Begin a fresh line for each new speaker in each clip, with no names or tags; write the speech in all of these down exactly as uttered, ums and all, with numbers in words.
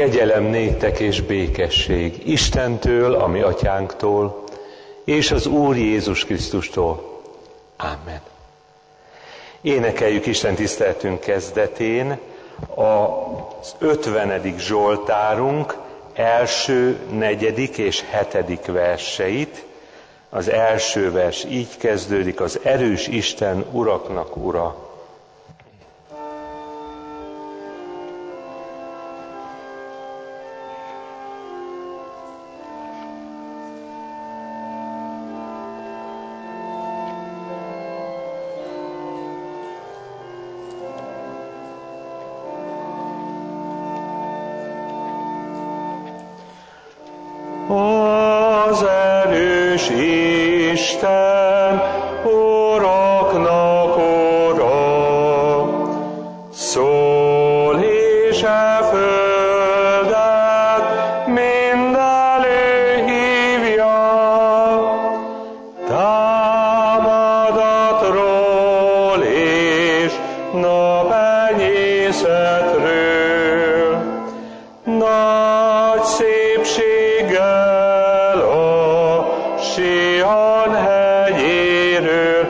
Kegyelem néktek és békesség Istentől, a mi atyánktól, és az Úr Jézus Krisztustól. Amen. Énekeljük Isten tiszteletünk kezdetén az ötvenedik Zsoltárunk első, negyedik és hetedik verseit. Az első vers így kezdődik: az erős Isten uraknak ura.
Az erős Isten uraknak ura, szól és e földet mindenlő hívja, támadatról és napenyészetről, nagy szépséggel a Sion hegyéről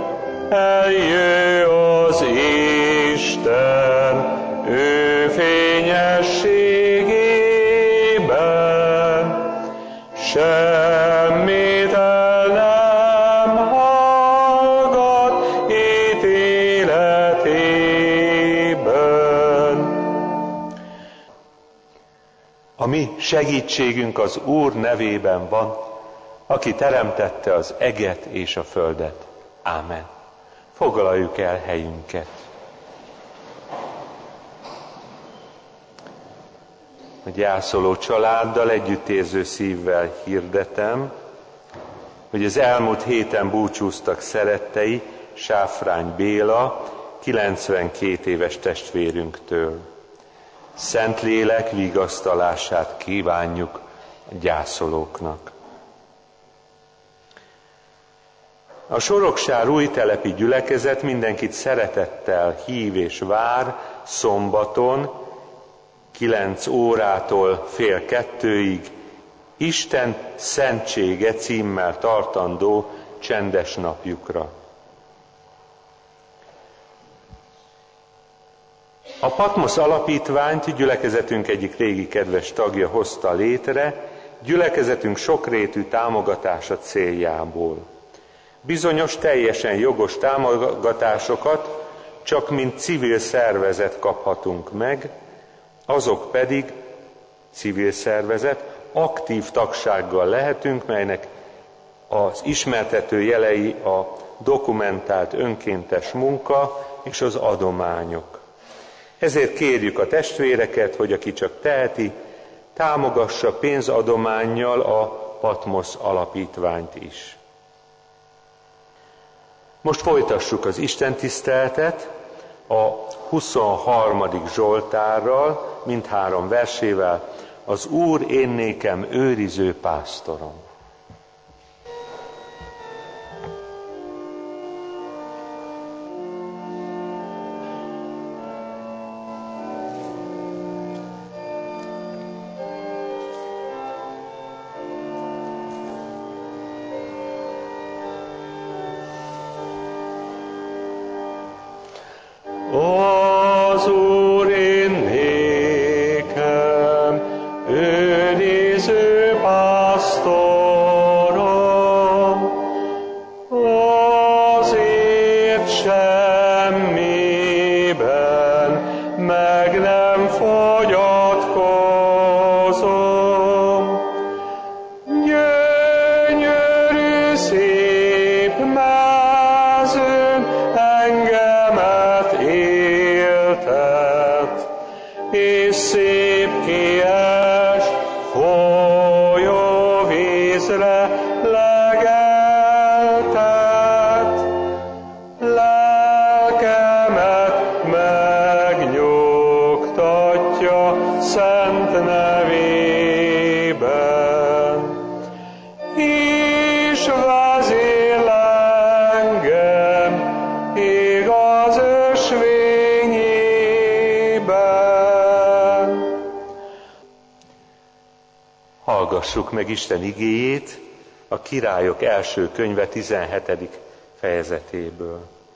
eljő az Isten ő fényességében, semmit el nem hallgat ítéletében.
A mi segítségünk az Úr nevében van, aki teremtette az eget és a földet. Ámen. Foglaljuk el helyünket. A gyászoló családdal együttérző szívvel hirdetem, hogy az elmúlt héten búcsúztak szerettei Sáfrány Béla, kilencvenkét éves testvérünktől. Szentlélek vigasztalását kívánjuk a gyászolóknak. A Soroksár újtelepi gyülekezet mindenkit szeretettel hív és vár szombaton, kilenc órától fél kettőig Isten szentsége címmel tartandó csendes napjukra. A Patmosz alapítványt gyülekezetünk egyik régi kedves tagja hozta létre, gyülekezetünk sokrétű támogatása céljából. Bizonyos teljesen jogos támogatásokat csak mint civil szervezet kaphatunk meg, azok pedig civil szervezet, aktív tagsággal lehetünk, melynek az ismertető jelei a dokumentált önkéntes munka és az adományok. Ezért kérjük a testvéreket, hogy aki csak teheti, támogassa pénzadománnyal a Patmosz alapítványt is. Most folytassuk az istentiszteletet a huszonharmadik Zsoltárral, mindhárom versével: az Úr én nékem őriző pásztorom.
Az Úr én nékem őriző pásztorom, azért semmiben meg nem fogyatkozom. Gyönyörű szép mezőn engemet éltet, és szép kies folyóvízre legeltet. Lelkemet megnyugtatja szent nevében, és vezél engem igaz ösvényében.
hallgassuk meg Isten igéjét a Királyok első könyve tizenhetedik fejezetéből.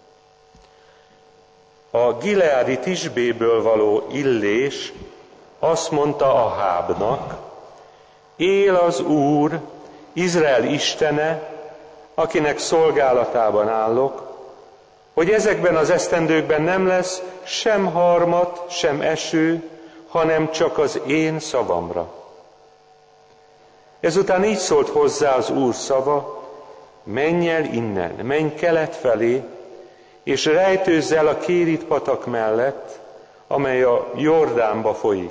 A gileádi Tisbéből való Illés azt mondta Ahábnak: él az Úr, Izrael istene, akinek szolgálatában állok, hogy ezekben az esztendőkben nem lesz sem harmat, sem eső, hanem csak az én szavamra. Ezután így szólt hozzá az Úr szava: menj el innen, menj kelet felé, és rejtőzz el a Kérit patak mellett, amely a Jordánba folyik.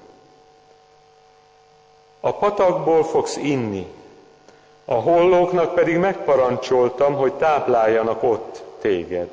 A patakból fogsz inni, a hollóknak pedig megparancsoltam, hogy tápláljanak ott téged.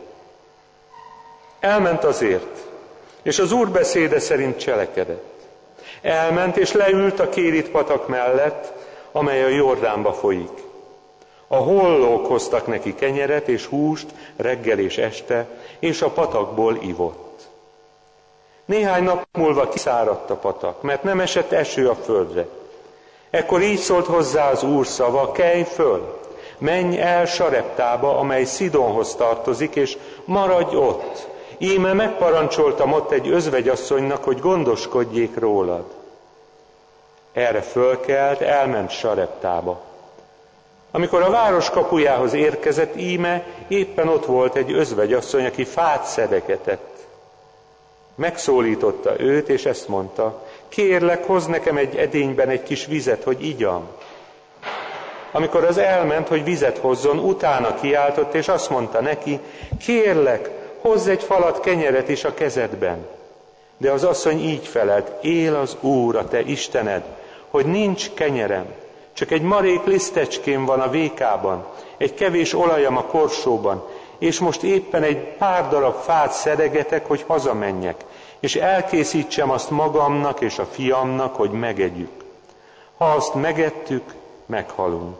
Elment azért, és az Úr beszéde szerint cselekedett. Elment és leült a Kérit patak mellett, amely a Jordánba folyik. A hollók hoztak neki kenyeret és húst reggel és este, és a patakból ivott. Néhány nap múlva kiszáradt a patak, mert nem esett eső a földre. Ekkor így szólt hozzá az Úr szava: kelj föl, menj el Sareptába, amely Szidonhoz tartozik, és maradj ott. Íme megparancsoltam ott egy özvegyasszonynak, hogy gondoskodjék rólad. Erre fölkelt, elment Sareptába. Amikor a város kapujához érkezett, íme éppen ott volt egy özvegyasszony, aki fát szedegetett. Megszólította őt, és ezt mondta: kérlek, hozz nekem egy edényben egy kis vizet, hogy igyam. Amikor az elment, hogy vizet hozzon, utána kiáltott, és azt mondta neki: kérlek, hozz egy falat kenyeret is a kezedben. De az asszony így felelt: él az Úr, a te Istened, hogy nincs kenyerem, csak egy marék lisztecském van a vékában, egy kevés olajam a korsóban, és most éppen egy pár darab fát szedegetek, hogy hazamenjek, és elkészítsem azt magamnak és a fiamnak, hogy megegyük. Ha azt megettük, meghalunk.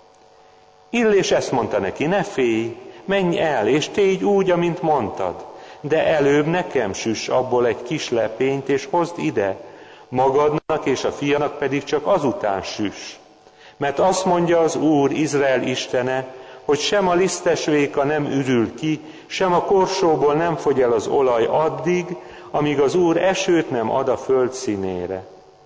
Illés ezt mondta neki: ne félj, menj el, és tégy úgy, amint mondtad, de előbb nekem süss abból egy kis lepényt, és hozd ide, magadnak és a fianak pedig csak azután süss. Mert azt mondja az Úr, Izrael istene, hogy sem a lisztesvéka nem ürül ki, sem a korsóból nem fogy el az olaj addig, amíg az Úr esőt nem ad a föld színére.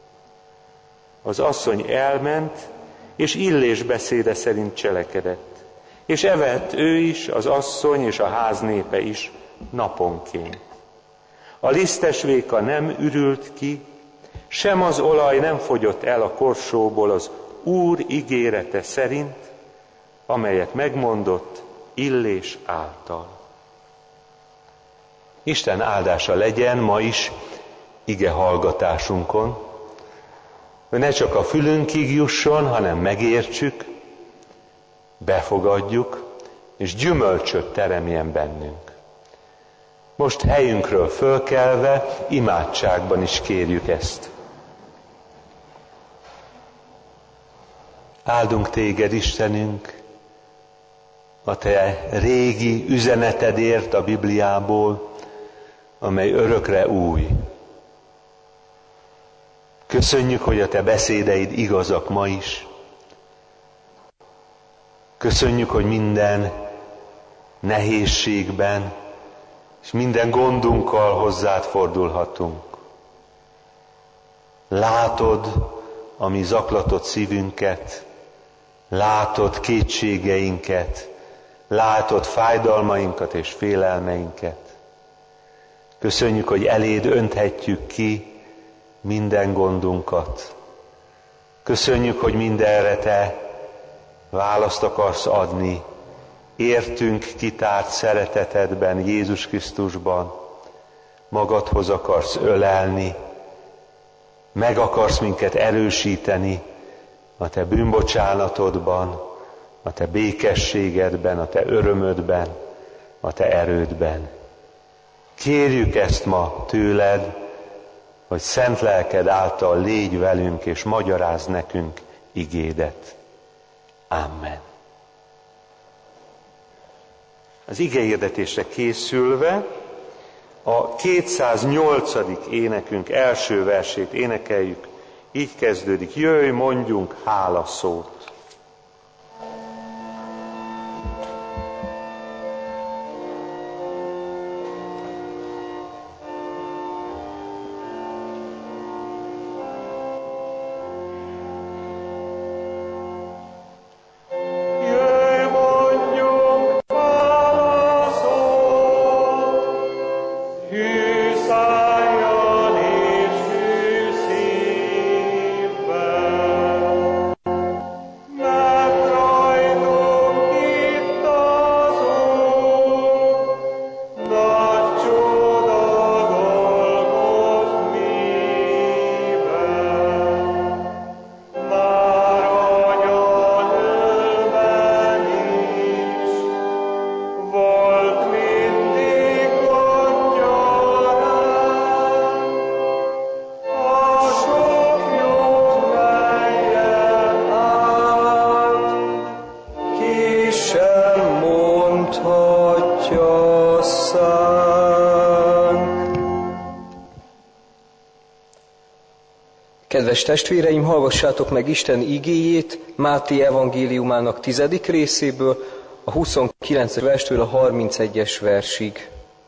Az asszony elment, és Illés beszéde szerint cselekedett. És evett ő is, az asszony és a ház népe is naponként. A lisztesvéka nem ürült ki, sem az olaj nem fogyott el a korsóból az Úr ígérete szerint, amelyet megmondott Illés által. Isten áldása legyen ma is ige hallgatásunkon, hogy ne csak a fülünkig jusson, hanem megértsük, befogadjuk, és gyümölcsöt teremjen bennünk. Most helyünkről fölkelve, imádságban is kérjük ezt. Áldunk téged, Istenünk, a te régi üzenetedért a Bibliából, amely örökre új. Köszönjük, hogy a te beszédeid igazak ma is. Köszönjük, hogy minden nehézségben és minden gondunkkal hozzád fordulhatunk. Látod a mi zaklatott szívünket, látod kétségeinket, látod fájdalmainkat és félelmeinket. Köszönjük, hogy eléd önthetjük ki minden gondunkat. Köszönjük, hogy mindenre te választ akarsz adni, értünk kitárt szeretetedben, Jézus Krisztusban, magadhoz akarsz ölelni, meg akarsz minket erősíteni a te bűnbocsánatodban, a te békességedben, a te örömödben, a te erődben. Kérjük ezt ma tőled, hogy szent lelked által légy velünk, és magyarázd nekünk igédet. Amen. Az igehirdetése készülve a kétszáznyolcadik énekünk első versét énekeljük, Így kezdődik, jöjj, mondjunk hálaszót.
Kedves testvéreim, hallgassátok meg Isten igéjét Máté evangéliumának tizedik részéből, a huszonkilences verstől a harmincegyes versig.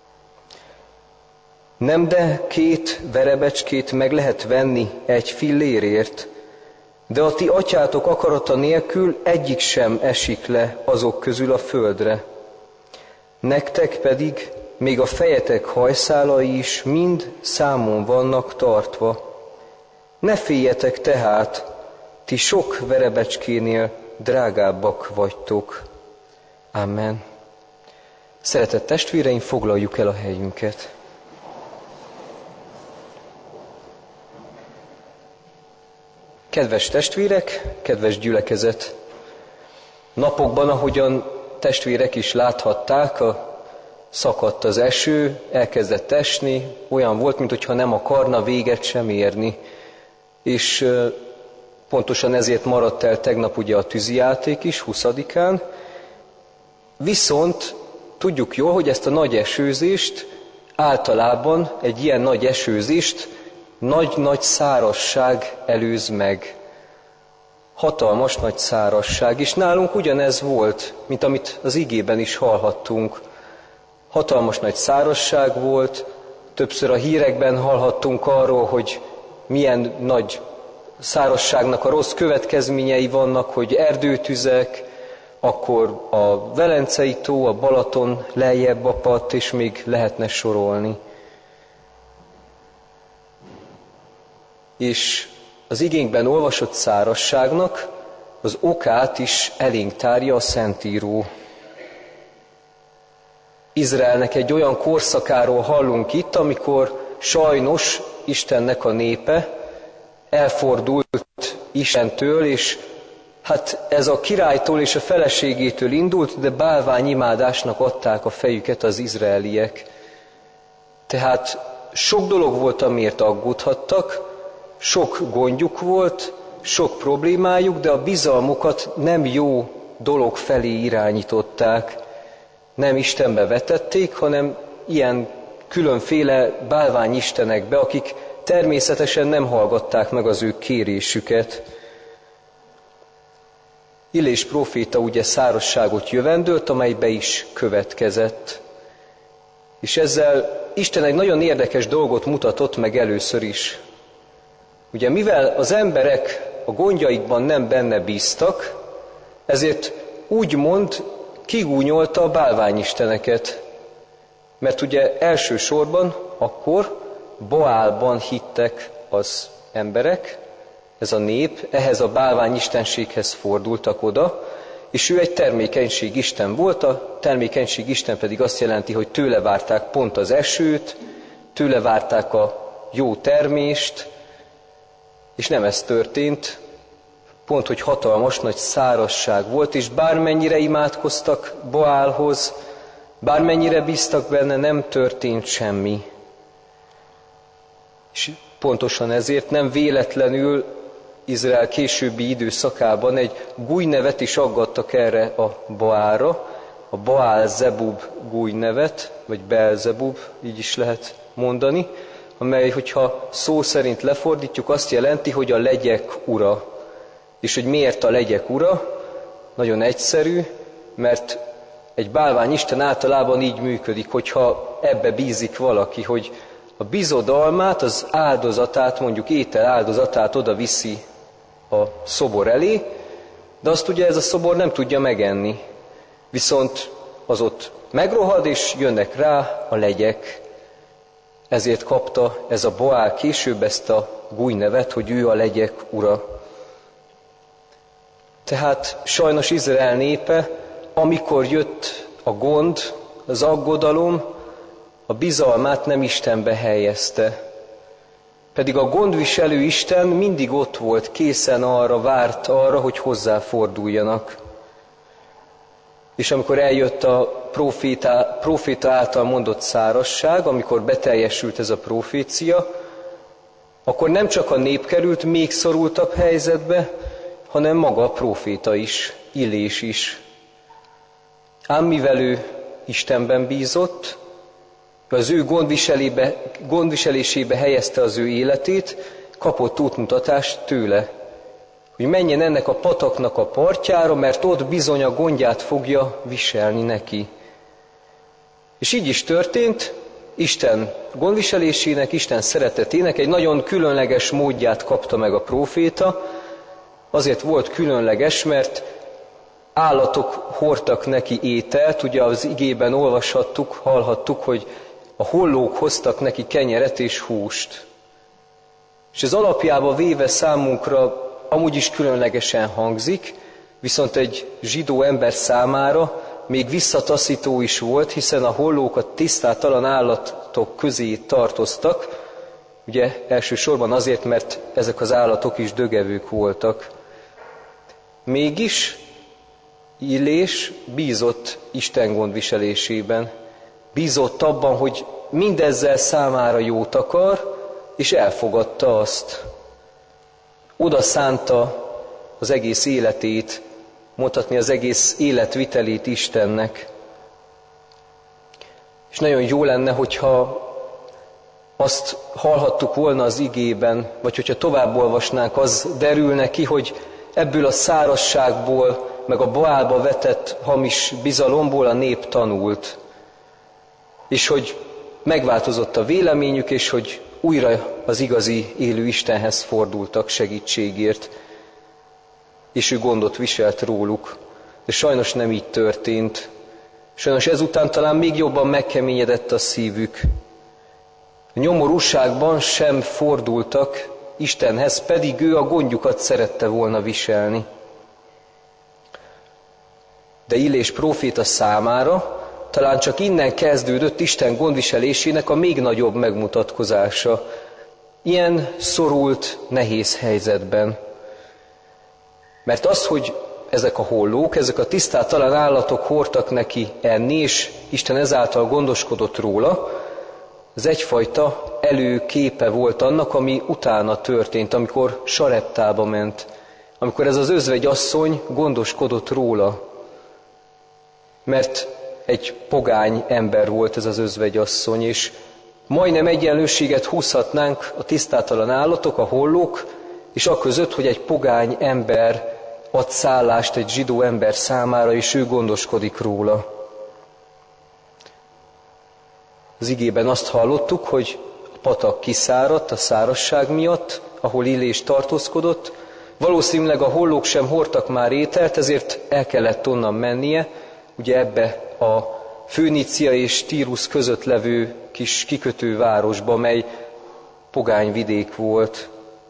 Nem de két verebecskét meg lehet venni egy fillérért, de a ti atyátok akarata nélkül egyik sem esik le azok közül a földre. Nektek pedig még a fejetek hajszálai is mind számon vannak tartva. Ne féljetek tehát, ti sok verebecskénél drágábbak vagytok. Amen. Szeretett testvéreim, foglaljuk el a helyünket. Kedves testvérek, kedves gyülekezet! Napokban, ahogyan testvérek is láthatták, a szakadt az eső, elkezdett esni, olyan volt, mintha nem akarna véget sem érni. És pontosan ezért maradt el tegnap ugye a tűzijáték is, huszadikán. Viszont tudjuk jól, hogy ezt a nagy esőzést, általában egy ilyen nagy esőzést nagy-nagy szárazság előz meg. Hatalmas nagy szárazság, és nálunk ugyanez volt, mint amit az igében is hallhattunk. Hatalmas nagy szárazság volt, többször a hírekben hallhattunk arról, hogy milyen nagy szárazságnak a rossz következményei vannak, hogy erdőtüzek, akkor a Velencei tó, a Balaton lejjebb apadt, és még lehetne sorolni. És az igénkben olvasott szárazságnak az okát is elénk tárja a Szentíró. Izraelnek egy olyan korszakáról hallunk itt, amikor sajnos Istennek a népe elfordult Istentől, és hát ez a királytól és a feleségétől indult, de bálványimádásnak adták a fejüket az izraeliek. Tehát sok dolog volt, amiért aggódhattak, sok gondjuk volt, sok problémájuk, de a bizalmukat nem jó dolog felé irányították. Nem Istenbe vetették, hanem ilyen különféle bálványistenekbe, akik természetesen nem hallgatták meg az ő kérésüket. Illés próféta ugye szárazságot jövendölt, amely be is következett. És ezzel Isten egy nagyon érdekes dolgot mutatott meg először is. Ugye mivel az emberek a gondjaikban nem benne bíztak, ezért úgymond kigúnyolta a bálványisteneket. Mert ugye elsősorban akkor Baálban hittek az emberek, ez a nép, ehhez a bálványistenséghez fordultak oda, és ő egy termékenység Isten volt, a termékenység Isten pedig azt jelenti, hogy tőle várták pont az esőt, tőle várták a jó termést, és nem ez történt, pont, hogy hatalmas nagy szárazság volt, és bármennyire imádkoztak Baálhoz, bármennyire bíztak benne, nem történt semmi. És pontosan ezért nem véletlenül Izrael későbbi időszakában egy gújnevet is aggattak erre a Baálra, a Baál-zebub gújnevet, vagy Beelzebub, így is lehet mondani, amely, hogyha szó szerint lefordítjuk, azt jelenti, hogy a legyek ura. És hogy miért a legyek ura? Nagyon egyszerű, mert egy bálványisten általában így működik, hogyha ebbe bízik valaki, hogy a bizodalmát, az áldozatát, mondjuk étel áldozatát oda viszi a szobor elé, de azt ugye ez a szobor nem tudja megenni. Viszont az ott megrohad, és jönnek rá a legyek. Ezért kapta ez a Baál később ezt a gúnynevet, hogy ő a legyek ura. Tehát sajnos Izrael népe, amikor jött a gond, az aggodalom, a bizalmát nem Istenbe helyezte. Pedig a gondviselő Isten mindig ott volt, készen arra, várt arra, hogy hozzáforduljanak. És amikor eljött a proféta, proféta által mondott szárazság, amikor beteljesült ez a profécia, akkor nem csak a nép került még szorultabb helyzetbe, hanem maga a proféta is, Illés is. Ám mivel ő Istenben bízott, az ő gondviselésébe helyezte az ő életét, kapott útmutatást tőle, hogy menjen ennek a pataknak a partjára, mert ott bizony a gondját fogja viselni neki. És így is történt, Isten gondviselésének, Isten szeretetének egy nagyon különleges módját kapta meg a próféta. Azért volt különleges, mert állatok hordtak neki ételt, ugye az igében olvashattuk, hallhattuk, hogy a hollók hoztak neki kenyeret és húst. És ez alapjába véve számunkra amúgy is különlegesen hangzik, viszont egy zsidó ember számára még visszataszító is volt, hiszen a hollók a tisztátalan állatok közé tartoztak, ugye elsősorban azért, mert ezek az állatok is dögevők voltak. Mégis Illés bízott Isten gondviselésében, bízott abban, hogy mindezzel számára jót akar, és elfogadta azt. Oda szánta az egész életét, mondhatni az egész életvitelét Istennek. És nagyon jó lenne, hogyha azt hallhattuk volna az igében, vagy hogyha tovább olvasnánk, az derülne ki, hogy ebből a szárazságból, meg a Baálba vetett hamis bizalomból a nép tanult. És hogy megváltozott a véleményük, és hogy újra az igazi élő Istenhez fordultak segítségért, és ő gondot viselt róluk. De sajnos nem így történt. Sajnos ezután talán még jobban megkeményedett a szívük. A nyomorúságban sem fordultak Istenhez, pedig ő a gondjukat szerette volna viselni. De Illés próféta számára talán csak innen kezdődött Isten gondviselésének a még nagyobb megmutatkozása. Ilyen szorult, nehéz helyzetben. Mert az, hogy ezek a hollók, ezek a tisztátalan állatok hordtak neki enni, és Isten ezáltal gondoskodott róla, ez egyfajta előképe volt annak, ami utána történt, amikor Sareptába ment, amikor ez az özvegyasszony gondoskodott róla. Mert egy pogány ember volt ez az özvegyasszony, és majdnem egyenlőséget húzhatnánk a tisztátalan állatok, a hollók, és aközött, hogy egy pogány ember ad szállást egy zsidó ember számára, és ő gondoskodik róla. Az igében azt hallottuk, hogy a patak kiszáradt a szárazság miatt, ahol Illés tartózkodott. Valószínűleg a hollók sem hordtak már ételt, ezért el kellett onnan mennie, ugye ebbe a Fönícia és Tírus között levő kis kikötővárosba, mely pogány vidék volt.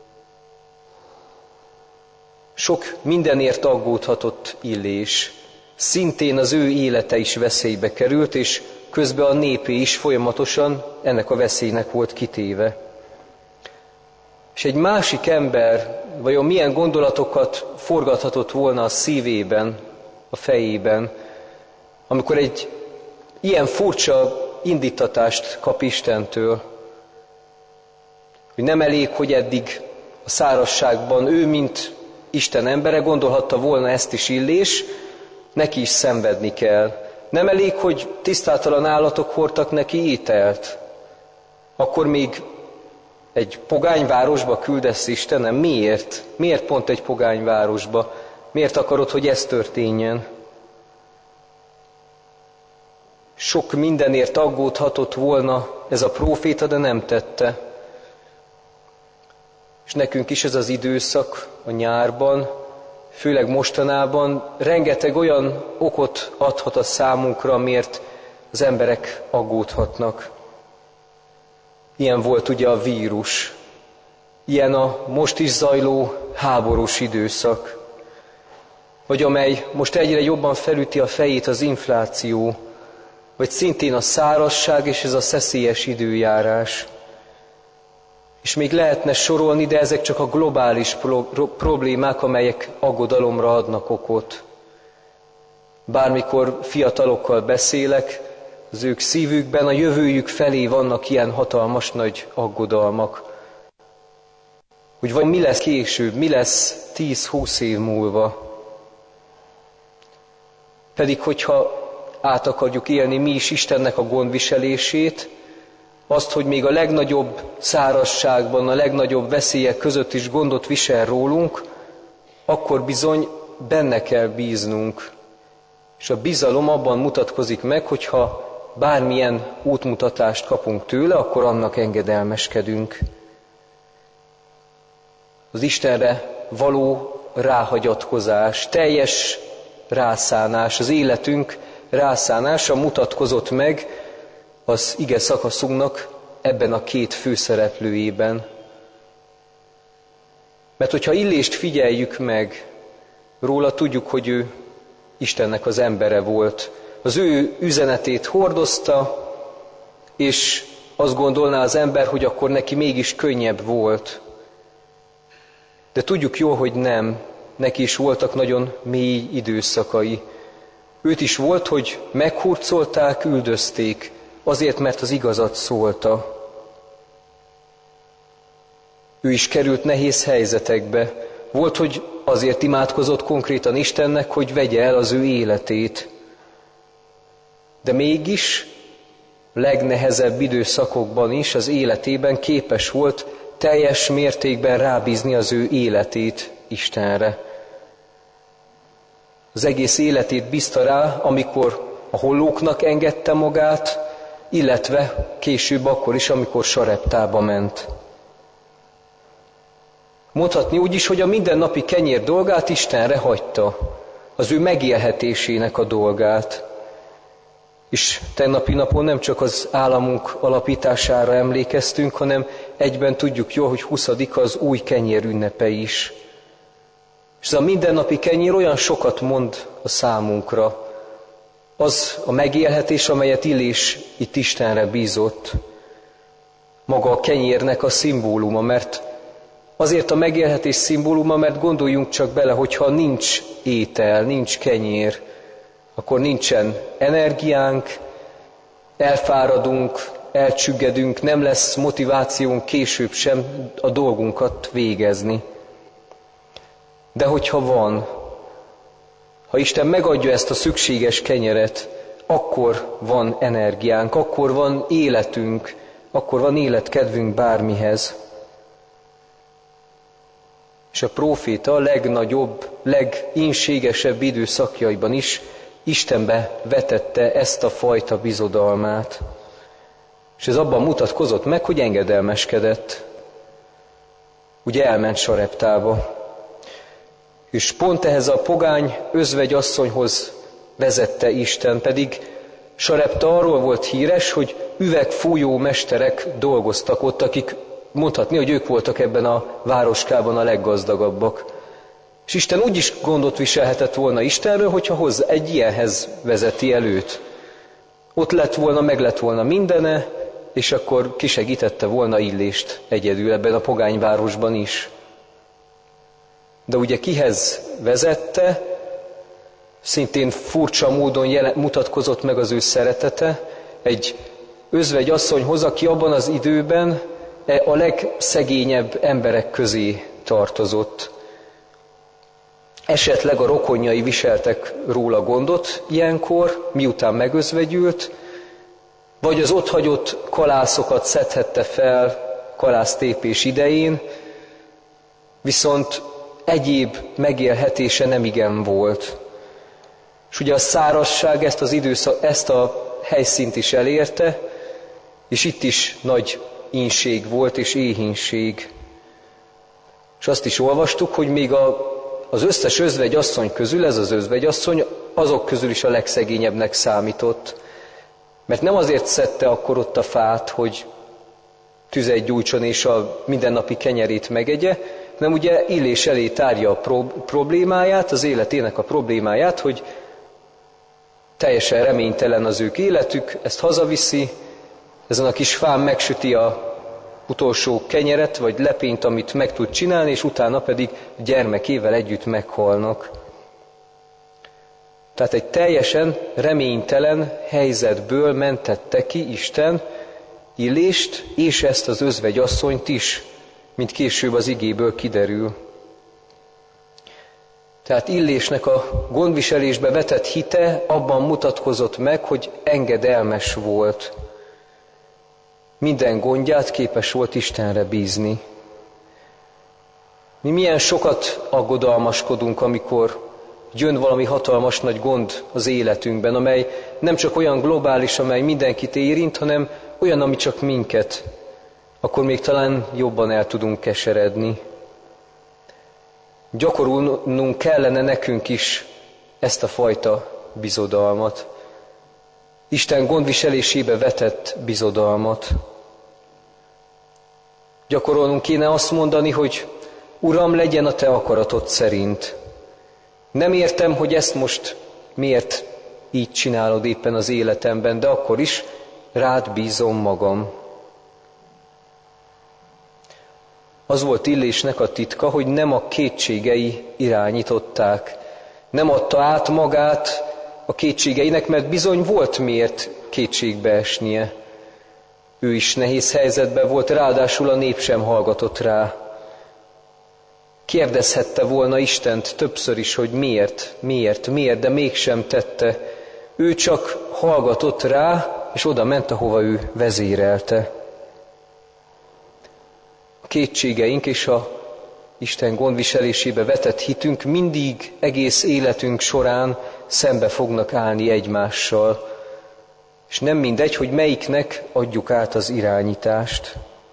Sok mindenért aggódhatott Illés. Szintén az ő élete is veszélybe került, és közben a népé is folyamatosan ennek a veszélynek volt kitéve. És egy másik ember vajon milyen gondolatokat forgathatott volna a szívében, a fejében, amikor egy ilyen furcsa indítatást kap Istentől, hogy nem elég, hogy eddig a szárazságban ő, mint Isten embere, gondolhatta volna ezt is Illés, neki is szenvedni kell. Nem elég, hogy tisztátalan állatok hordtak neki ételt, akkor még egy pogányvárosba küldesz, Istenem? Miért? Miért pont egy pogányvárosba? Miért akarod, hogy ez történjen? Sok mindenért aggódhatott volna ez a próféta, de nem tette. És nekünk is ez az időszak a nyárban, főleg mostanában rengeteg olyan okot adhat a számunkra, amiért az emberek aggódhatnak. Ilyen volt ugye a vírus, ilyen a most is zajló háborús időszak, vagy amely most egyre jobban felüti a fejét az infláció, vagy szintén a szárazság és ez a szeszélyes időjárás. És még lehetne sorolni, de ezek csak a globális pro- problémák, amelyek aggodalomra adnak okot. Bármikor fiatalokkal beszélek, az ők szívükben, a jövőjük felé vannak ilyen hatalmas nagy aggodalmak. Hogy vagy mi lesz később, mi lesz tíz-húsz év múlva. Pedig, hogyha át akarjuk élni mi is Istennek a gondviselését, azt, hogy még a legnagyobb szárazságban, a legnagyobb veszélyek között is gondot visel rólunk, akkor bizony benne kell bíznunk. És a bizalom abban mutatkozik meg, hogyha bármilyen útmutatást kapunk tőle, akkor annak engedelmeskedünk. Az Istenre való ráhagyatkozás, teljes rászánás, az életünk rászánása mutatkozott meg az ige szakaszunknak ebben a két főszereplőjében. Mert hogyha Illést figyeljük meg, róla tudjuk, hogy ő Istennek az embere volt. Az ő üzenetét hordozta, és azt gondolná az ember, hogy akkor neki mégis könnyebb volt. De tudjuk jól, hogy nem. Neki is voltak nagyon mély időszakai. Őt is volt, hogy meghurcolták, üldözték, azért, mert az igazat szólta. Ő is került nehéz helyzetekbe. Volt, hogy azért imádkozott konkrétan Istennek, hogy vegye el az ő életét. De mégis legnehezebb időszakokban is az életében képes volt teljes mértékben rábízni az ő életét Istenre. Az egész életét bízta rá, amikor a hollóknak engedte magát, illetve később akkor is, amikor Sareptába ment. Mondhatni úgy is, hogy a mindennapi kenyér dolgát Istenre hagyta, az ő megélhetésének a dolgát. És tegnapi napon nem csak az államunk alapítására emlékeztünk, hanem egyben tudjuk jól, hogy huszadika az új kenyér ünnepe is. És ez a mindennapi kenyér olyan sokat mond a számunkra. Az a megélhetés, amelyet Illés itt Istenre bízott. Maga a kenyérnek a szimbóluma, mert azért a megélhetés szimbóluma, mert gondoljunk csak bele, hogyha nincs étel, nincs kenyér, akkor nincsen energiánk, elfáradunk, elcsüggedünk, nem lesz motivációnk később sem a dolgunkat végezni. De hogyha van, ha Isten megadja ezt a szükséges kenyeret, akkor van energiánk, akkor van életünk, akkor van életkedvünk bármihez. És a próféta a legnagyobb, leginségesebb időszakjaiban is Istenbe vetette ezt a fajta bizodalmát. És ez abban mutatkozott meg, hogy engedelmeskedett. Ugye elment Sareptába. És pont ehhez a pogány özvegyasszonyhoz vezette Isten, pedig Sarepta arról volt híres, hogy üvegfújó mesterek dolgoztak ott, akik mondhatni, hogy ők voltak ebben a városkában a leggazdagabbak. És Isten úgy is gondot viselhetett volna Istenről, hogyha hozzá egy ilyenhez vezeti el őt. Ott lett volna, meg lett volna mindene, és akkor kisegítette volna Illést egyedül ebben a pogányvárosban is. De ugye kihez vezette, szintén furcsa módon jelen, mutatkozott meg az ő szeretete, egy özvegy asszonyhoz, aki abban az időben a legszegényebb emberek közé tartozott. Esetleg a rokonjai viseltek róla gondot ilyenkor, miután megözvegyült, vagy az otthagyott kalászokat szedhette fel, kalásztépés idején, viszont egyéb megélhetése nem igen volt. És ugye a szárazság ezt az időszak, ezt a helyszínt is elérte, és itt is nagy ínség volt és éhínség. És azt is olvastuk, hogy még a, az összes özvegyasszony közül, ez az özvegyasszony azok közül is a legszegényebbnek számított. Mert nem azért szedte akkor ott a fát, hogy tüzet gyújtson és a mindennapi kenyerét megegye, hanem ugye Illés elé tárja a problémáját, az életének a problémáját, hogy teljesen reménytelen az ők életük, ezt hazaviszi, ezen a kis fán megsüti a utolsó kenyeret, vagy lepényt, amit meg tud csinálni, és utána pedig gyermekével együtt meghalnak. Tehát egy teljesen reménytelen helyzetből mentette ki Isten Illést, és ezt az özvegyasszonyt is, mint később az igéből kiderül. Tehát Illésnek a gondviselésbe vetett hite abban mutatkozott meg, hogy engedelmes volt. Minden gondját képes volt Istenre bízni. Mi milyen sokat aggodalmaskodunk, amikor jön valami hatalmas nagy gond az életünkben, amely nem csak olyan globális, amely mindenkit érint, hanem olyan, ami csak minket. Akkor még talán jobban el tudunk keseredni. Gyakorolnunk kellene nekünk is ezt a fajta bizodalmat. Isten gondviselésébe vetett bizodalmat. Gyakorolnunk kéne azt mondani, hogy Uram, legyen a Te akaratod szerint. Nem értem, hogy ezt most miért így csinálod éppen az életemben, de akkor is rád bízom magam. Az volt Illésnek a titka, hogy nem a kétségei irányították. Nem adta át magát a kétségeinek, mert bizony volt miért kétségbe esnie. Ő is nehéz helyzetben volt, ráadásul a nép sem hallgatott rá. Kérdezhette volna Istent többször is, hogy miért, miért, miért, de mégsem tette. Ő csak hallgatott rá, és oda ment, ahova ő vezérelte. A kétségeink és a Isten gondviselésébe vetett hitünk mindig egész életünk során szembe fognak állni egymással. És nem mindegy, hogy melyiknek adjuk át az irányítást.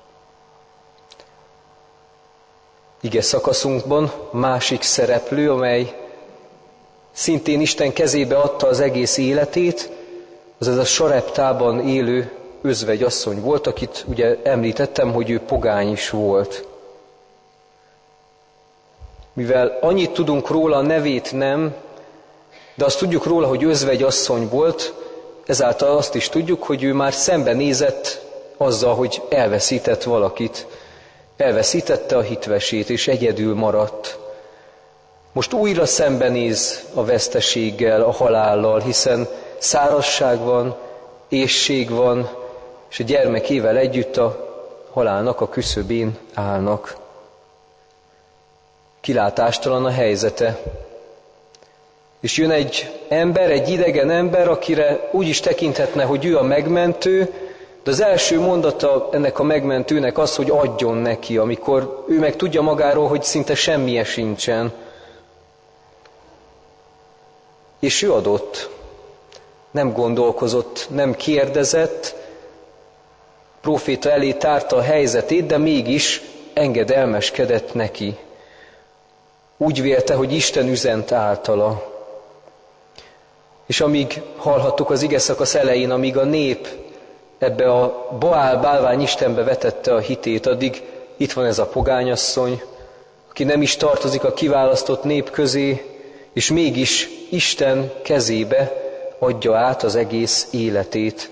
Ige szakaszunkban másik szereplő, amely szintén Isten kezébe adta az egész életét, az ez a Sareptában élő özvegyasszony volt, akit ugye említettem, hogy ő pogány is volt. Mivel annyit tudunk róla, a nevét nem, de azt tudjuk róla, hogy özvegyasszony volt, ezáltal azt is tudjuk, hogy ő már szembenézett azzal, hogy elveszített valakit. Elveszítette a hitvesét, és egyedül maradt. Most újra szembenéz a veszteséggel, a halállal, hiszen szárazság van, éhség van, és a gyermekével együtt a halálnak a küszöbén állnak. Kilátástalan a helyzete. És jön egy ember, egy idegen ember, akire úgy is tekinthetne, hogy ő a megmentő, de az első mondata ennek a megmentőnek az, hogy adjon neki, amikor ő meg tudja magáról, hogy szinte semmije sincsen. És ő adott. Nem gondolkozott, nem kérdezett, próféta elé tárta a helyzetét, de mégis engedelmeskedett neki. Úgy vélte, hogy Isten üzent általa. És amíg hallhattuk az ige szakasz elején, amíg a nép ebbe a Baál bálvány istenbe vetette a hitét, addig itt van ez a pogányasszony, aki nem is tartozik a kiválasztott nép közé, és mégis Isten kezébe adja át az egész életét.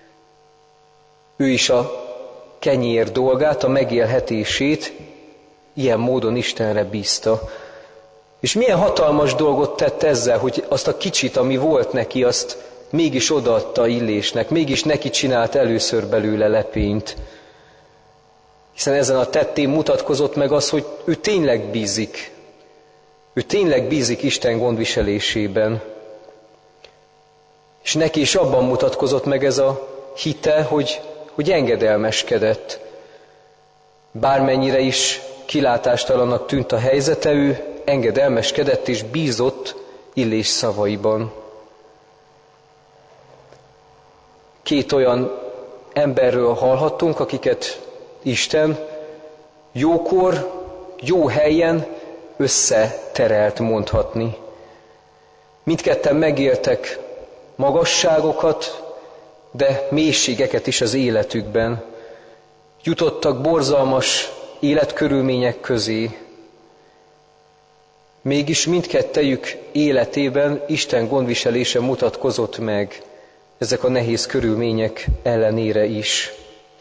Ő is a kenyér dolgát, a megélhetését ilyen módon Istenre bízta. És milyen hatalmas dolgot tett ezzel, hogy azt a kicsit, ami volt neki, azt mégis odaadta Illésnek, mégis neki csinált először belőle lepényt. Hiszen ezen a tettén mutatkozott meg az, hogy ő tényleg bízik. Ő tényleg bízik Isten gondviselésében. És neki is abban mutatkozott meg ez a hite, hogy, hogy engedelmeskedett. Bármennyire is kilátástalannak tűnt a helyzete, ő engedelmeskedett és bízott Illés szavaiban. Két olyan emberről hallhattunk, akiket Isten jókor, jó helyen összeterelt mondhatni. Mindketten megéltek magasságokat, de mélységeket is az életükben. Jutottak borzalmas életkörülmények közé. Mégis mindkettejük életében Isten gondviselése mutatkozott meg, ezek a nehéz körülmények ellenére is.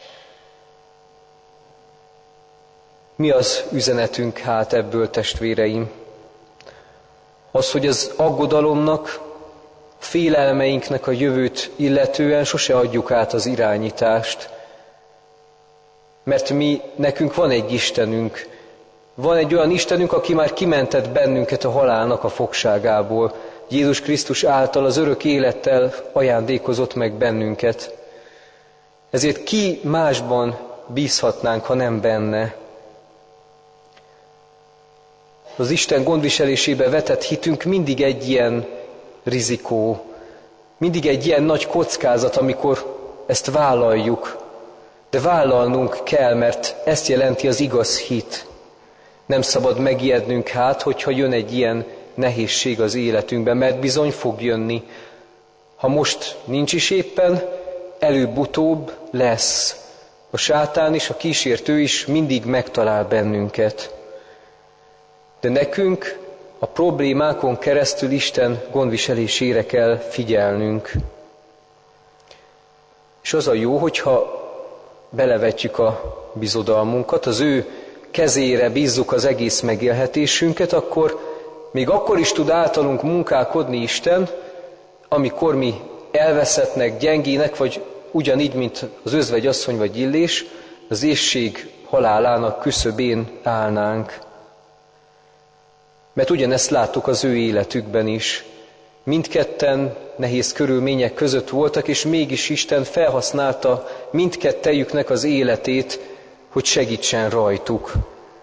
Mi az üzenetünk hát ebből, testvéreim? Az, hogy az aggodalomnak, félelmeinknek a jövőt illetően sose adjuk át az irányítást. Mert mi, nekünk van egy Istenünk, van egy olyan Istenünk, aki már kimentett bennünket a halálnak a fogságából. Jézus Krisztus által az örök élettel ajándékozott meg bennünket. Ezért ki másban bízhatnánk, ha nem benne? Az Isten gondviselésébe vetett hitünk mindig egy ilyen rizikó, mindig egy ilyen nagy kockázat, amikor ezt vállaljuk. De vállalnunk kell, mert ezt jelenti az igaz hit. Nem szabad megijednünk hát, hogyha jön egy ilyen nehézség az életünkben, mert bizony fog jönni. Ha most nincs is éppen, előbb-utóbb lesz. A sátán is, a kísértő is mindig megtalál bennünket. De nekünk a problémákon keresztül Isten gondviselésére kell figyelnünk. És az a jó, hogyha belevetjük a bizodalmunkat, az ő kezére bízzuk az egész megélhetésünket, akkor még akkor is tud általunk munkálkodni Isten, amikor mi elveszettnek, gyengének, vagy ugyanígy, mint az özvegyasszony vagy Illés, az éhség halálának küszöbén állnánk. Mert ugyanezt láttuk az ő életükben is. Mindketten nehéz körülmények között voltak, és mégis Isten felhasználta mindkettejüknek az életét, hogy segítsen rajtuk.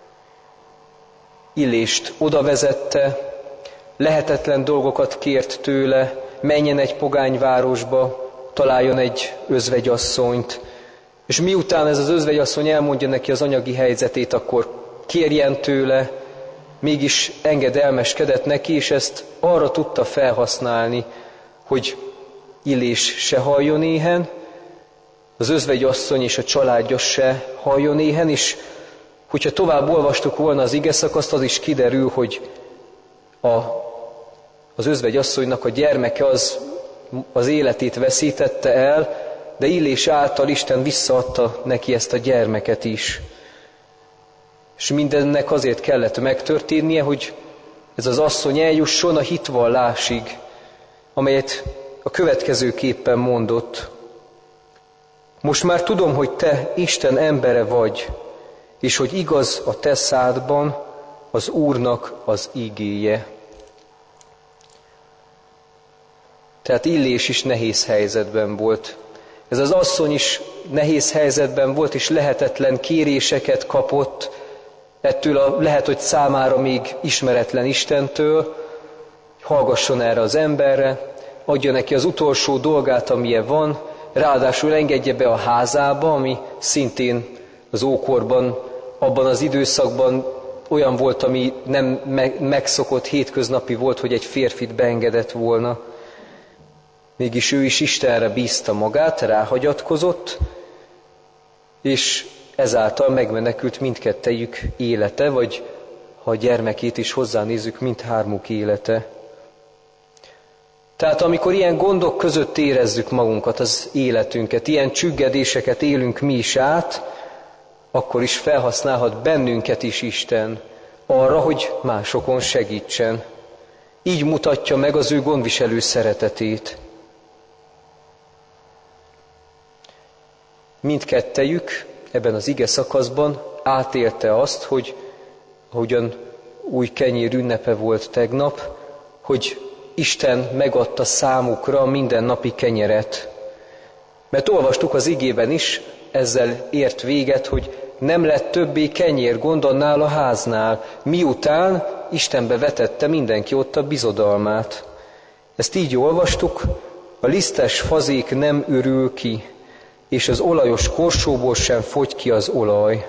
Illést oda vezette, lehetetlen dolgokat kért tőle, menjen egy pogányvárosba, találjon egy özvegyasszonyt, és miután ez az özvegyasszony elmondja neki az anyagi helyzetét, akkor kérjen tőle, mégis engedelmeskedett neki, és ezt arra tudta felhasználni, hogy Illés se halljon éhen, az özvegyasszony és a családja se halljon éhen, és hogyha tovább olvastuk volna az igeszakaszt, az is kiderül, hogy a, az özvegyasszonynak a gyermeke az, az életét veszítette el, de Illés által Isten visszaadta neki ezt a gyermeket is. És mindennek azért kellett megtörténnie, hogy ez az asszony eljusson a hitvallásig, amelyet a következőképpen mondott. Most már tudom, hogy te Isten embere vagy, és hogy igaz a te szádban az Úrnak az ígéje. Tehát Illés is nehéz helyzetben volt. Ez az asszony is nehéz helyzetben volt, és lehetetlen kéréseket kapott, ettől a, lehet, hogy számára még ismeretlen Istentől, hallgasson erre az emberre, adja neki az utolsó dolgát, amilyen van, ráadásul engedje be a házába, ami szintén az ókorban, abban az időszakban olyan volt, ami nem megszokott, hétköznapi volt, hogy egy férfit beengedett volna. Mégis ő is Istenre bízta magát, ráhagyatkozott, és ezáltal megmenekült mindkettejük élete, vagy ha a gyermekét is hozzánézzük, mindhármuk élete. Tehát amikor ilyen gondok között érezzük magunkat, az életünket, ilyen csüggedéseket élünk mi is át, akkor is felhasználhat bennünket is Isten arra, hogy másokon segítsen. Így mutatja meg az ő gondviselő szeretetét. Mindkettejük ebben az ige szakaszban átélte azt, hogy ahogyan új kenyér ünnepe volt tegnap, hogy Isten megadta számukra a mindennapi kenyeret. Mert olvastuk az igében is, ezzel ért véget, hogy nem lett többé kenyérgond annál a háznál, miután Istenbe vetette mindenki ott a bizodalmát. Ezt így olvastuk, a lisztes fazék nem ürül ki, és az olajos korsóból sem fogy ki az olaj.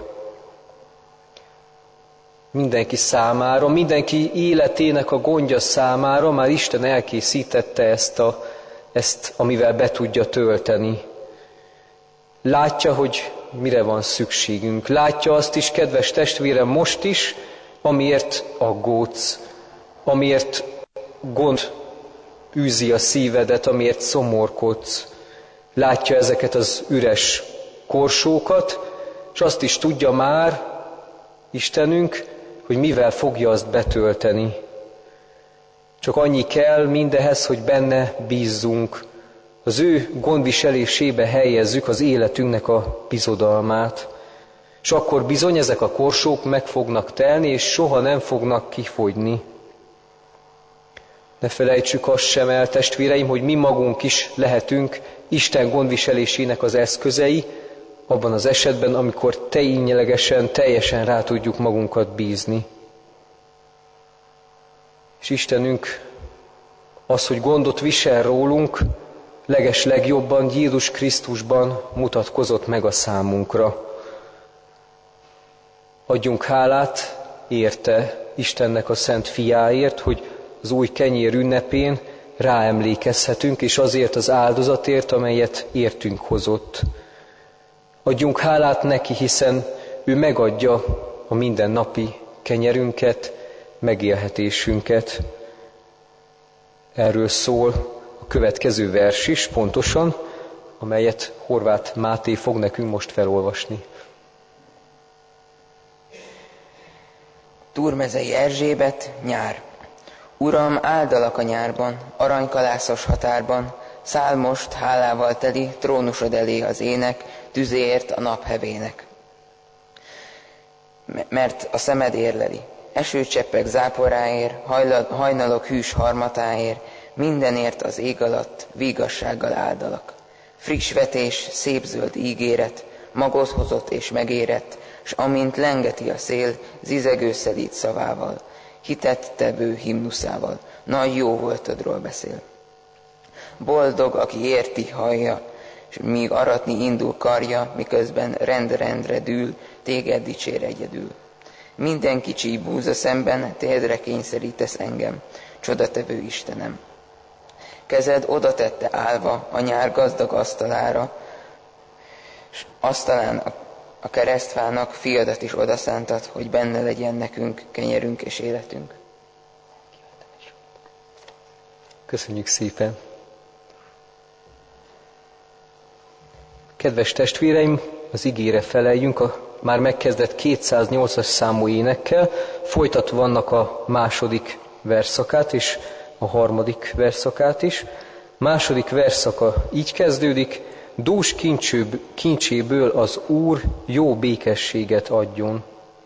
Mindenki számára, mindenki életének a gondja számára már Isten elkészítette ezt, a, ezt amivel be tudja tölteni. Látja, hogy mire van szükségünk. Látja azt is, kedves testvérem, most is, amiért aggódsz, amiért gond űzi a szívedet, amiért szomorkodsz. Látja ezeket az üres korsókat, és azt is tudja már Istenünk, hogy mivel fogja azt betölteni. Csak annyi kell mindehez, hogy benne bízzunk, az ő gondviselésébe helyezzük az életünknek a bizodalmát. És akkor bizony ezek a korsók meg fognak telni, és soha nem fognak kifogyni. Ne felejtsük azt sem el, testvéreim, hogy mi magunk is lehetünk Isten gondviselésének az eszközei, abban az esetben, amikor ténylegesen, teljesen rá tudjuk magunkat bízni. És Istenünk az, hogy gondot visel rólunk, leges legjobban Jézus Krisztusban mutatkozott meg a számunkra. Adjunk hálát érte, Istennek a szent fiáért, hogy az új kenyér ünnepén ráemlékezhetünk, és azért az áldozatért, amelyet értünk hozott. Adjunk hálát neki, hiszen ő megadja a mindennapi kenyerünket, megélhetésünket. Erről szól a következő vers is pontosan, amelyet Horváth Máté fog nekünk most felolvasni.
Túrmezei Erzsébet, nyár. Uram, áldalak a nyárban, aranykalászos határban, száll most hálával teli trónusod elé az ének, tüzéért a naphevének. Mert a szemed érleli, esőcseppek záporáért, hajnalok hűs harmatáért, mindenért az ég alatt vígassággal áldalak. Friss vetés, szép zöld ígéret, magot hozott és megérett, s amint lengeti a szél, zizegő szelíd szavával, hitet tevő himnuszával, nagy jó voltodról beszél. Boldog, aki érti, hallja, és míg aratni indul karja, miközben rend-rendre dűl, téged dicsér egyedül. Minden kicsi búza szemben térdre kényszerítesz engem, csodatevő Istenem. Kezed oda tette állva a nyár gazdag asztalára, s asztalán a, a keresztfának fiadat is odaszántad, hogy benne legyen nekünk kenyerünk és életünk.
Köszönjük szépen! Kedves testvéreim, az igére feleljünk a már megkezdett kétszáznyolcas számú énekkel, folytatva vannak a második versszakát és a harmadik versszakát is. Második versszaka így kezdődik: dús kincséből az Úr jó békességet adjon.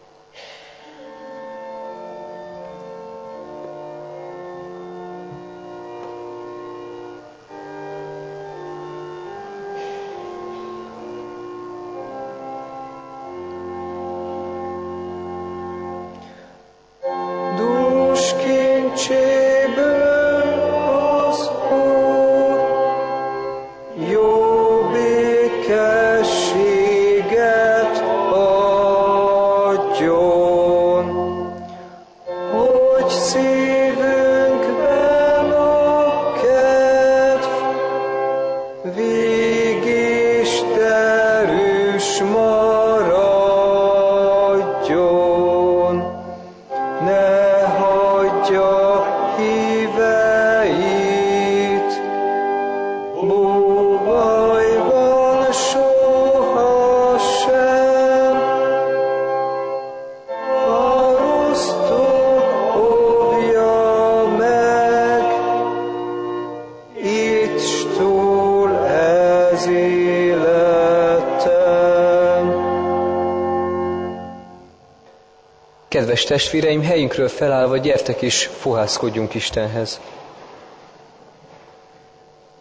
Kedves testvéreim, helyünkről felállva gyertek és fohászkodjunk Istenhez.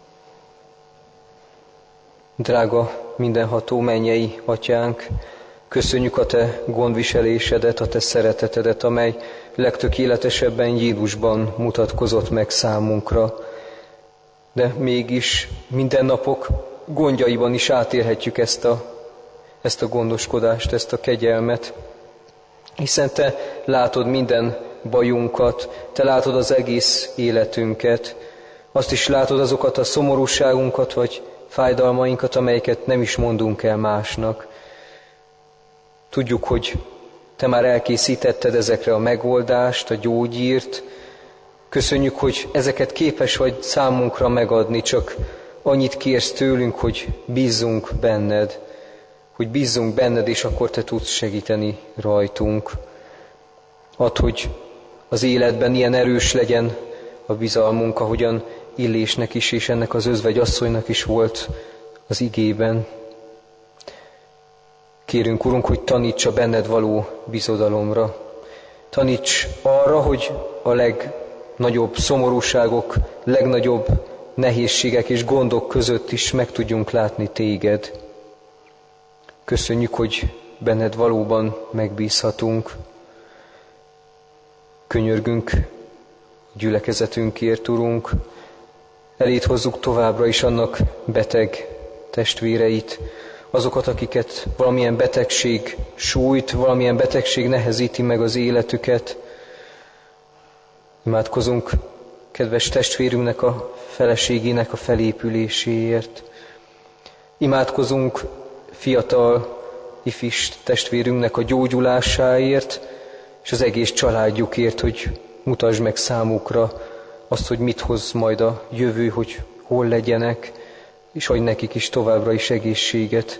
Drága mindenható mennyei Atyánk, Köszönjük a Te gondviselésedet, a Te szeretetedet, amely legtökéletesebben Jézusban mutatkozott meg számunkra. De mégis mindennapok gondjaiban is átélhetjük ezt a, ezt a gondoskodást, ezt a kegyelmet. Hiszen Te látod minden bajunkat, Te látod az egész életünket, azt is látod azokat a szomorúságunkat vagy fájdalmainkat, amelyeket nem is mondunk el másnak. Tudjuk, hogy Te már elkészítetted ezekre a megoldást, a gyógyírt. Köszönjük, hogy ezeket képes vagy számunkra megadni, csak annyit kérsz tőlünk, hogy bízzunk benned, hogy bízzunk benned, és akkor Te tudsz segíteni rajtunk. Add, hogy az életben ilyen erős legyen a bizalmunk, ahogyan Illésnek is, és ennek az özvegyasszonynak is volt az igében. Kérünk, Urunk, hogy taníts a benned való bizodalomra. Taníts arra, hogy a legnagyobb szomorúságok, legnagyobb nehézségek és gondok között is meg tudjunk látni Téged. Köszönjük, hogy benned valóban megbízhatunk. Könyörgünk gyülekezetünkért, Urunk. Eléd hozzuk továbbra is annak beteg testvéreit, azokat, akiket valamilyen betegség sújt, valamilyen betegség nehezíti meg az életüket. Imádkozunk kedves testvérünknek a feleségének a felépüléséért. Imádkozunk fiatal ifis testvérünknek a gyógyulásáért, és az egész családjukért, hogy mutasd meg számukra azt, hogy mit hoz majd a jövő, hogy hol legyenek, és adj nekik is továbbra is egészséget.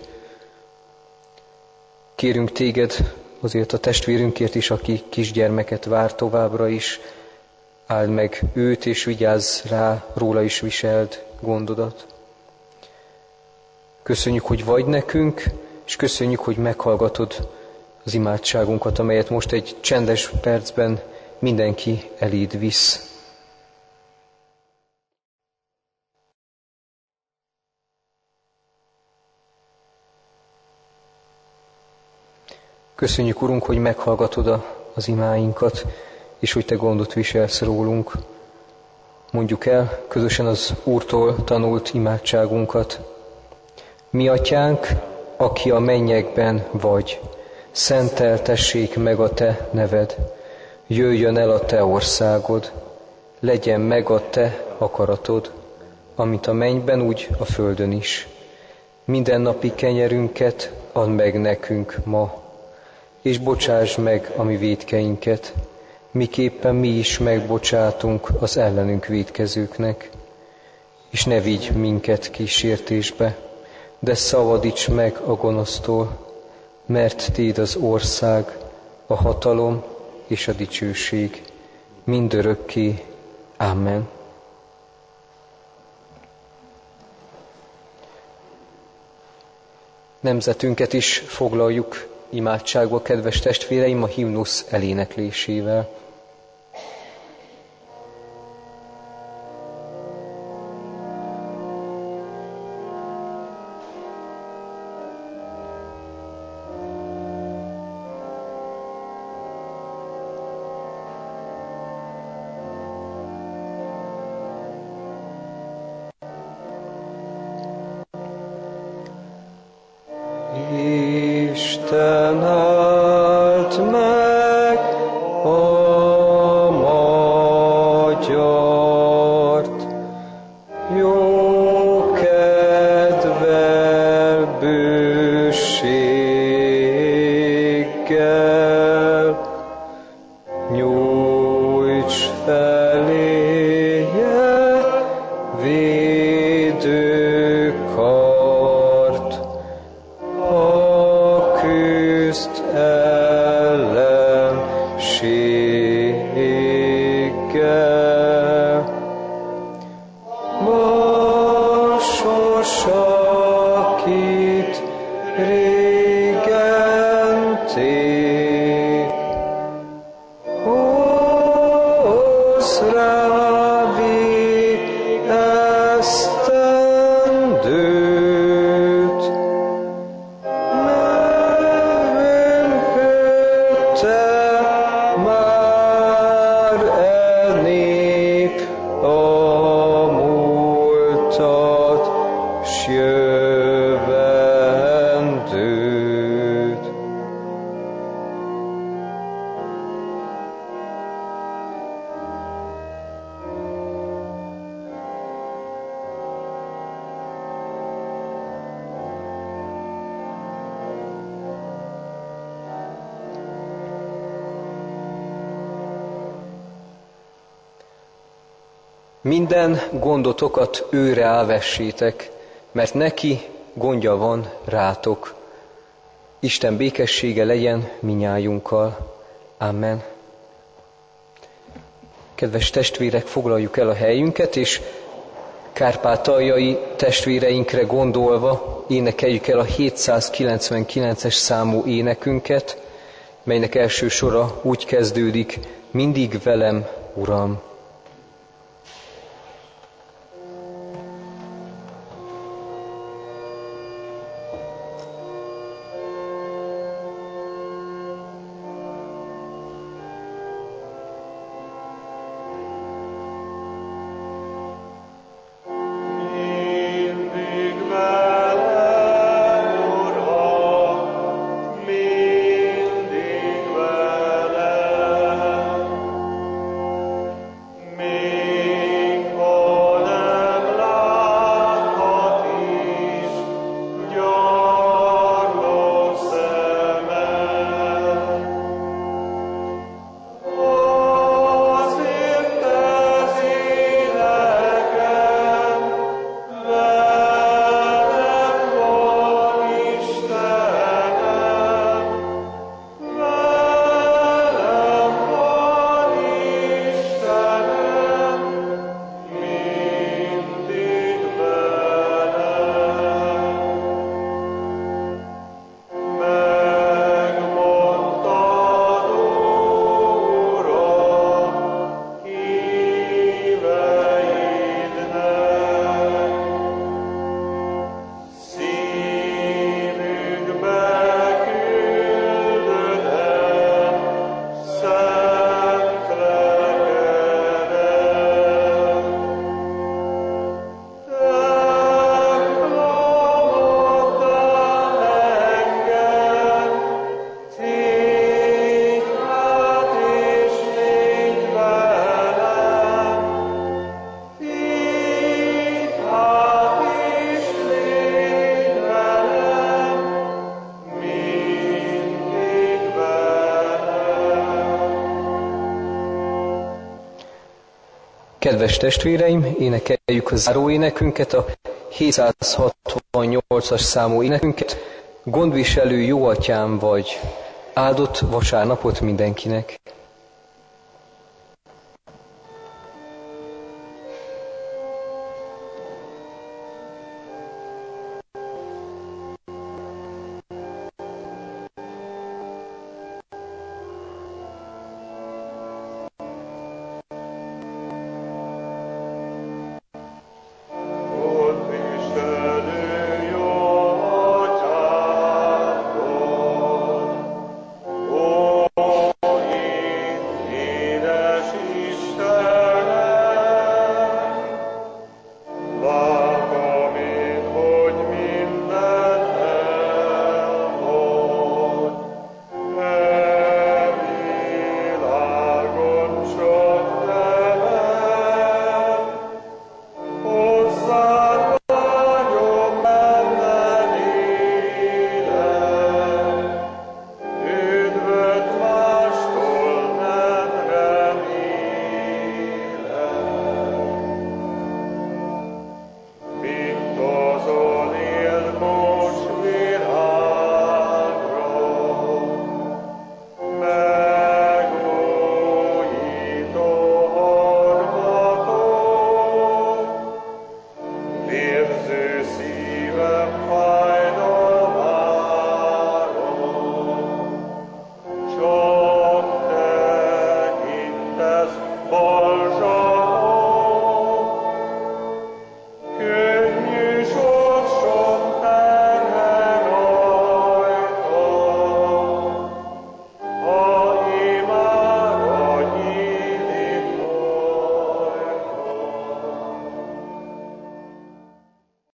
Kérünk Téged azért a testvérünkért is, aki kisgyermeket vár továbbra is. Áld meg őt, és vigyázz rá, róla is viseld gondodat. Köszönjük, hogy vagy nekünk, és köszönjük, hogy meghallgatod az imádságunkat, amelyet most egy csendes percben mindenki eléd visz. Köszönjük, Urunk, hogy meghallgatod a, az imáinkat, és hogy Te gondot viselsz rólunk. Mondjuk el közösen az Úrtól tanult imádságunkat. Mi Atyánk, aki a mennyekben vagy, szenteltessék meg a Te neved. Jöjjön el a Te országod, legyen meg a Te akaratod, amit a mennyben, úgy a földön is. Mindennapi kenyerünket add meg nekünk ma, és bocsáss meg a mi vétkeinket, miképpen mi is megbocsátunk az ellenünk vétkezőknek. És ne vigy minket kísértésbe, de szabadíts meg a gonosztól, mert Téd az ország, a hatalom és a dicsőség mindörökké. Amen. Nemzetünket is foglaljuk imádságba, kedves testvéreim, a himnusz eléneklésével.
Isten áld meg a magyart, jó kedvel, bőséggel, nyújts feléje védőkart, a küzd ellenséggel. Ma sorsakit régen tég, hozz rá esztendőt,
Minden gondotokat őre ávessétek, mert neki gondja van rátok. Isten békessége legyen minnyájunkkal. Amen. Kedves testvérek, foglaljuk el a helyünket, és kárpátaljai testvéreinkre gondolva énekeljük el a hétszázkilencvenkilences számú énekünket, melynek első sora úgy kezdődik: mindig velem, Uram. Kedves testvéreim, énekeljük a záróénekünket, a hétszázhatvannyolcas számú énekünket. Gondviselő jó atyám vagy, áldott vasárnapot mindenkinek.
Boże.